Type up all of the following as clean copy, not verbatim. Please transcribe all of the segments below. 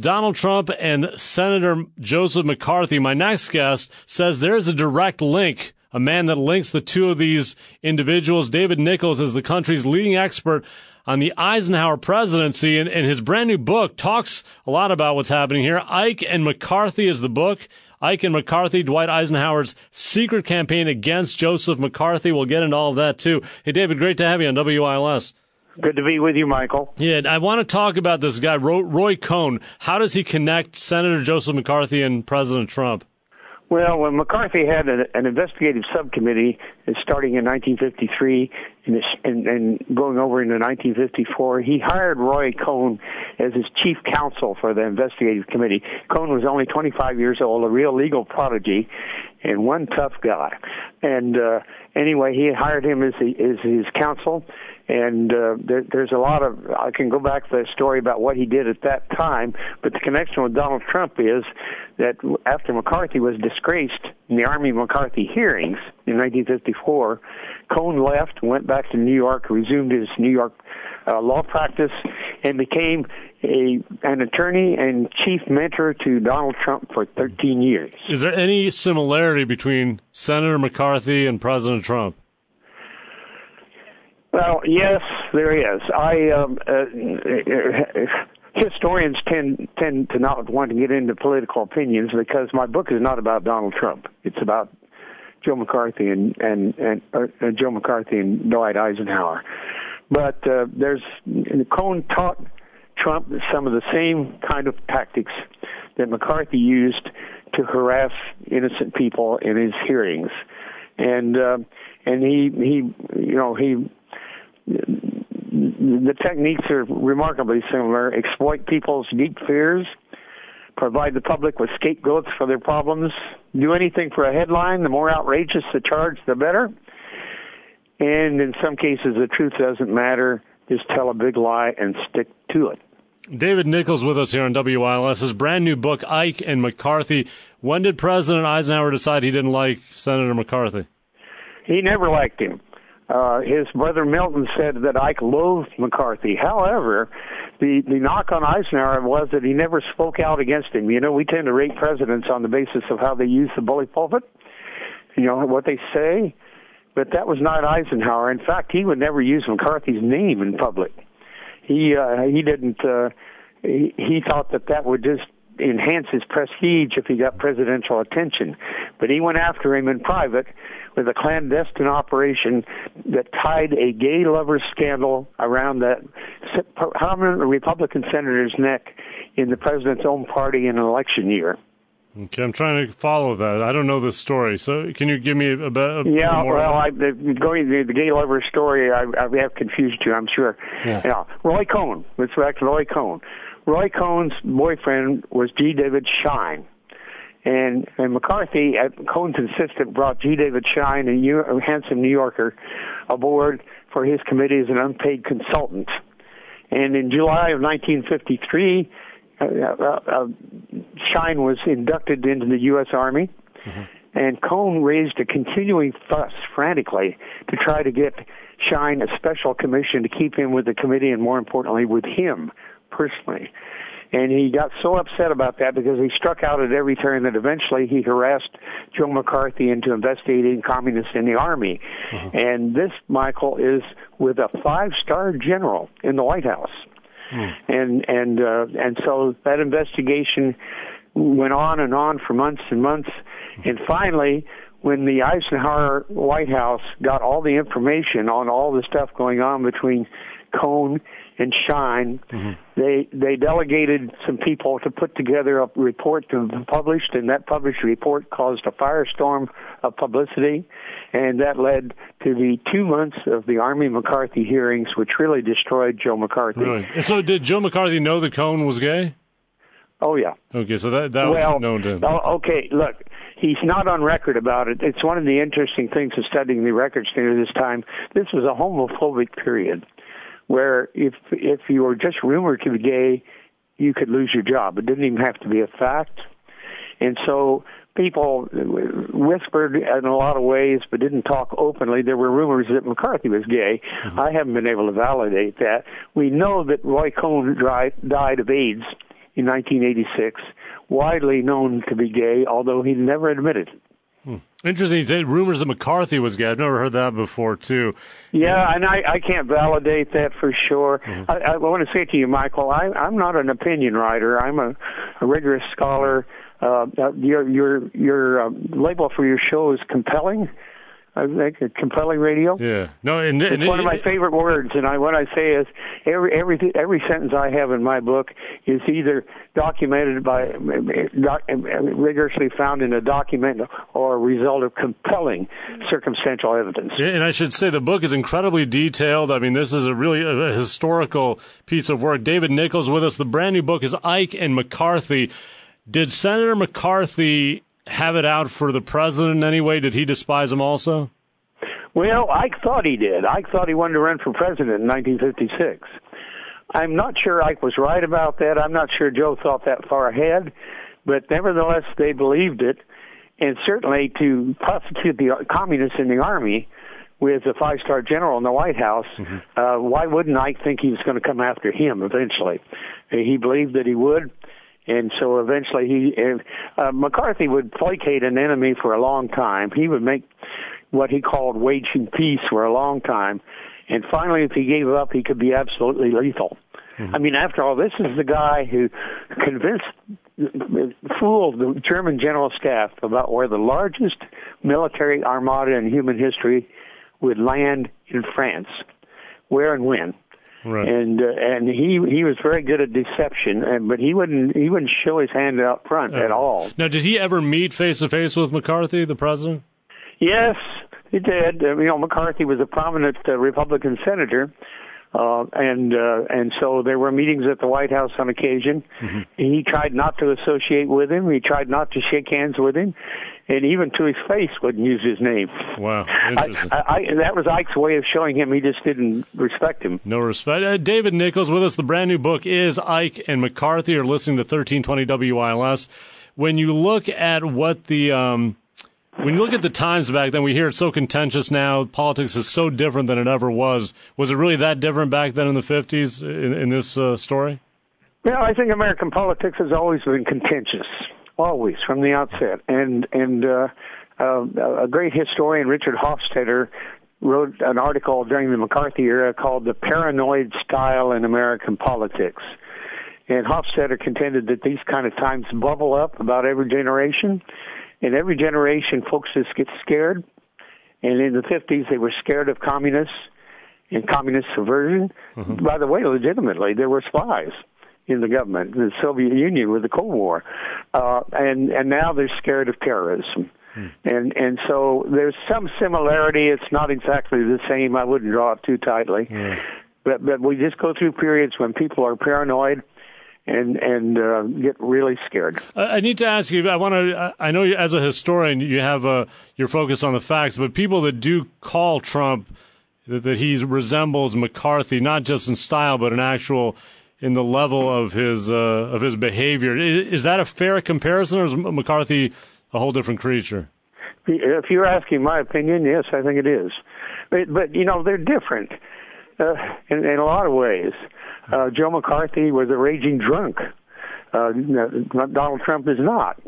Donald Trump and Senator Joseph McCarthy. My next guest says there's a direct link, a man that links the two of these individuals. David Nichols is the country's leading expert on the Eisenhower presidency, and his brand new book talks a lot about what's happening here. Ike and McCarthy is the book. Ike and McCarthy, Dwight Eisenhower's secret campaign against Joseph McCarthy. We'll get into all of that, too. Hey, David, great to have you on WILS. Good to be with you, Michael. Yeah, I want to talk about this guy, Roy Cohn. How does he connect Senator Joseph McCarthy and President Trump? Well, when McCarthy had an investigative subcommittee starting in 1953 and going over into 1954, he hired Roy Cohn as his chief counsel for the investigative committee. Cohn was only 25 years old, a real legal prodigy, and one tough guy. And anyway, he hired him as his counsel. And there's a lot of, I can go back to the story about what he did at that time, but the connection with Donald Trump is that after McCarthy was disgraced in the Army McCarthy hearings in 1954, Cohn left, went back to New York, resumed his New York law practice, and became an attorney and chief mentor to Donald Trump for 13 years. Is there any similarity between Senator McCarthy and President Trump? Well, yes, there is. Historians tend to not want to get into political opinions because my book is not about Donald Trump. It's about Joe McCarthy and Joe McCarthy and Dwight Eisenhower. But Cohn taught Trump some of the same kind of tactics that McCarthy used to harass innocent people in his hearings, and the techniques are remarkably similar. Exploit people's deep fears, provide the public with scapegoats for their problems, do anything for a headline. The more outrageous the charge, the better. And in some cases, the truth doesn't matter. Just tell a big lie and stick to it. David Nichols with us here on WILS. His brand new book, Ike and McCarthy. When did President Eisenhower decide he didn't like Senator McCarthy? He never liked him. His brother Milton said that Ike loathed McCarthy. However, the knock on Eisenhower was that he never spoke out against him. You know, we tend to rate presidents on the basis of how they use the bully pulpit, what they say. But that was not Eisenhower. In fact, he would never use McCarthy's name in public. He didn't. He thought that would just enhance his prestige if he got presidential attention. But he went after him in private with a clandestine operation that tied a gay lover scandal around that prominent Republican senator's neck in the president's own party in an election year. Okay, I'm trying to follow that. I don't know this story, so can you give me a bit more? Well, going to the gay lover story, I have confused you, I'm sure. Yeah. Roy Cohn. Let's back to Roy Cohn. Roy Cohn's boyfriend was G. David Schein. And McCarthy, Cohn's assistant, brought G. David Schein, a handsome New Yorker, aboard for his committee as an unpaid consultant. And in July of 1953, Schein was inducted into the U.S. Army, and Cohn raised a continuing fuss frantically to try to get Schein a special commission to keep him with the committee and, more importantly, with him personally. And he got so upset about that because he struck out at every turn that eventually he harassed Joe McCarthy into investigating communists in the Army. And this, Michael, is with a 5-star general in the White House. And so that investigation went on for months and months. And finally, when the Eisenhower White House got all the information on all the stuff going on between Cohn and Schein, they delegated some people to put together a report to be published, and that published report caused a firestorm of publicity, and that led to the 2 months of the Army McCarthy hearings, which really destroyed Joe McCarthy. Really? And so did Joe McCarthy know that Cohn was gay? Oh, yeah. Okay, so that was known to him. Okay, look, he's not on record about it. It's one of the interesting things of studying the records near this time. This was a homophobic period, where if you were just rumored to be gay, you could lose your job. It didn't even have to be a fact. And so people whispered in a lot of ways but didn't talk openly. There were rumors that McCarthy was gay. I haven't been able to validate that. We know that Roy Cohn died of AIDS in 1986, widely known to be gay, although he never admitted it. Interesting. You said rumors that McCarthy was gay. I've never heard that before, too. Yeah, and I can't validate that for sure. Mm-hmm. I want to say to you, Michael, I'm not an opinion writer. I'm a rigorous scholar. Your label for your show is compelling. I think compelling radio. Yeah, no, it's one of my favorite words. And what I say is every sentence I have in my book is either documented by rigorously found in a document or a result of compelling circumstantial evidence. Yeah, and I should say the book is incredibly detailed. I mean, this is really a historical piece of work. David Nichols with us. The brand new book is Ike and McCarthy. Did Senator McCarthy have it out for the president in any way? Did he despise him also? Well, Ike thought he did. Ike thought he wanted to run for president in 1956. I'm not sure Ike was right about that. I'm not sure Joe thought that far ahead, but nevertheless, they believed it. And certainly to prosecute the communists in the Army with a five-star general in the White House, why wouldn't Ike think he was going to come after him eventually? He believed that he would. And so eventually McCarthy would placate an enemy for a long time. He would make what he called waging peace for a long time. And finally, if he gave up, he could be absolutely lethal. I mean, after all, this is the guy who fooled the German general staff about where the largest military armada in human history would land in France, where and when. Right. And he was very good at deception, but he wouldn't show his hand out front at all. Now, did he ever meet face to face with McCarthy, the president? Yes, he did. McCarthy was a prominent Republican senator, and so there were meetings at the White House on occasion. He tried not to associate with him. He tried not to shake hands with him. And even to his face wouldn't use his name. Wow, interesting. That was Ike's way of showing him he just didn't respect him. No respect. David Nichols with us. The brand new book is Ike and McCarthy. You're listening to 1320 WILS. When you look at what the times back then, we hear it's so contentious now. Politics is so different than it ever was. Was it really that different back then in the 50s in this story? Well, I think American politics has always been contentious. Always, from the outset. And a great historian, Richard Hofstadter, wrote an article during the McCarthy era called The Paranoid Style in American Politics. And Hofstadter contended that these kind of times bubble up about every generation. And every generation, folks just get scared. And in the 50s, they were scared of communists and communist subversion. By the way, legitimately, there were spies in the government, the Soviet Union with the Cold War, and now they're scared of terrorism, and so there's some similarity. It's not exactly the same. I wouldn't draw it too tightly, but we just go through periods when people are paranoid and get really scared. I need to ask you. I know you, as a historian, you have your focus on the facts, but people that do call Trump that he resembles McCarthy, not just in style, but in the level of his behavior. Is that a fair comparison, or is McCarthy a whole different creature? If you're asking my opinion, yes, I think it is. But they're different in a lot of ways. Joe McCarthy was a raging drunk. Donald Trump is not.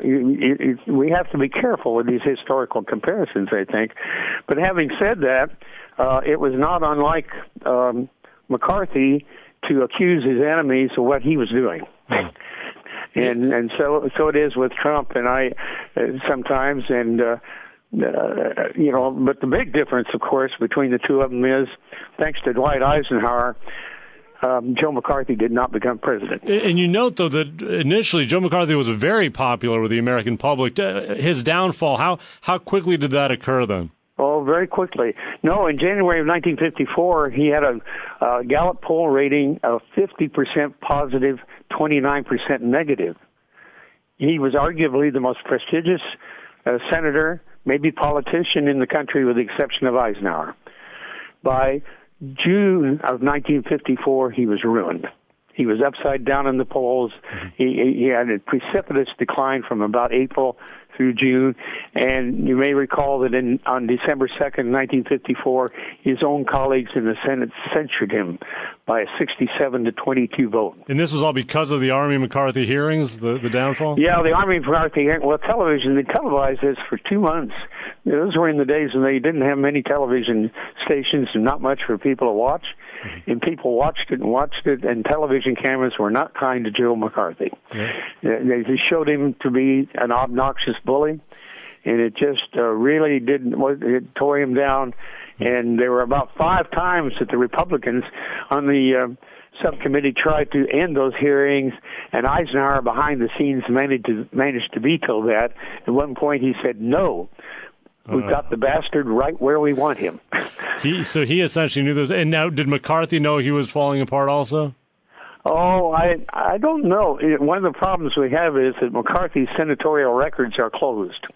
We have to be careful with these historical comparisons, I think. But having said that, it was not unlike McCarthy to accuse his enemies of what he was doing. And so it is with Trump and I sometimes, and but the big difference, of course, between the two of them is, thanks to Dwight Eisenhower, Joe McCarthy did not become president. And you note, though, that initially Joe McCarthy was very popular with the American public. His downfall, how quickly did that occur then? Oh, very quickly. No, in January of 1954, he had a Gallup poll rating of 50% positive, 29% negative. He was arguably the most prestigious senator, maybe politician in the country, with the exception of Eisenhower. By June of 1954, he was ruined. He was upside down in the polls. He had a precipitous decline from about April through June. And you may recall that on December 2nd, 1954, his own colleagues in the Senate censured him by a 67-22 vote. And this was all because of the Army-McCarthy hearings, the downfall? Yeah, the Army-McCarthy hearings. Well, television, they televised this for 2 months. Those were in the days when they didn't have many television stations and not much for people to watch. And people watched it, and television cameras were not kind to Joe McCarthy. Yeah. They showed him to be an obnoxious bully, and it just really it tore him down. And there were about 5 times that the Republicans on the subcommittee tried to end those hearings, and Eisenhower behind the scenes managed to veto that. At one point he said, no, we've got the bastard right where we want him. So he essentially knew this. And now, did McCarthy know he was falling apart also? Oh, I don't know. One of the problems we have is that McCarthy's senatorial records are closed.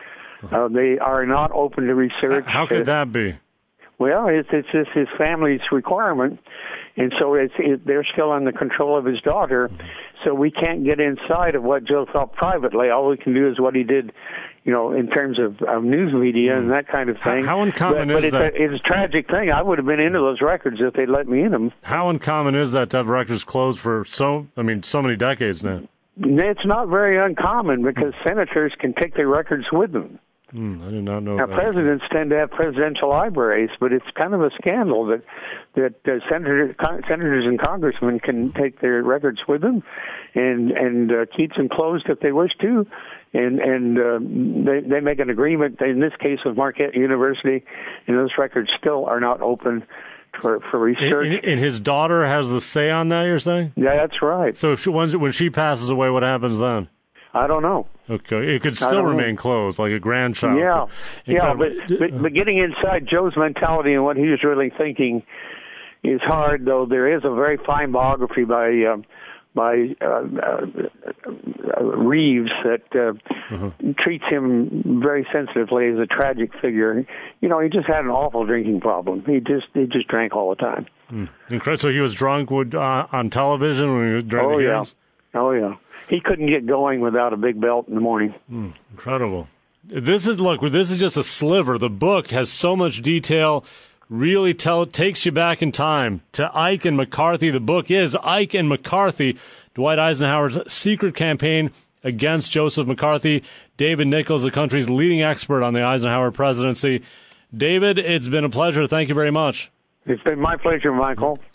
They are not open to research. How could that be? Well, it's just his family's requirement, and so they're still under control of his daughter, so we can't get inside of what Joe thought privately. All we can do is what he did, in terms of news media and that kind of thing. How uncommon is that? But it's a tragic thing. I would have been into those records if they'd let me in them. How uncommon is that to have records closed for so many decades now? It's not very uncommon because senators can take their records with them. I did not know now, that. Presidents tend to have presidential libraries, but it's kind of a scandal that senators and congressmen can take their records with them and keep them closed if they wish to. And they make an agreement, in this case with Marquette University, and those records still are not open for research. And his daughter has the say on that, you're saying? Yeah, that's right. So when she passes away, what happens then? I don't know. Okay, it could still remain closed, like a grandchild. Yeah, but getting inside Joe's mentality and what he was really thinking is hard. Though there is a very fine biography by Reeves that treats him very sensitively as a tragic figure. He just had an awful drinking problem. He just drank all the time. Incredible. So he was drunk on television when he was drinking. Oh yeah. He couldn't get going without a big belt in the morning. Incredible. This is just a sliver. The book has so much detail, really takes you back in time to Ike and McCarthy. The book is Ike and McCarthy, Dwight Eisenhower's secret campaign against Joseph McCarthy. David Nichols, the country's leading expert on the Eisenhower presidency. David, it's been a pleasure. Thank you very much. It's been my pleasure, Michael.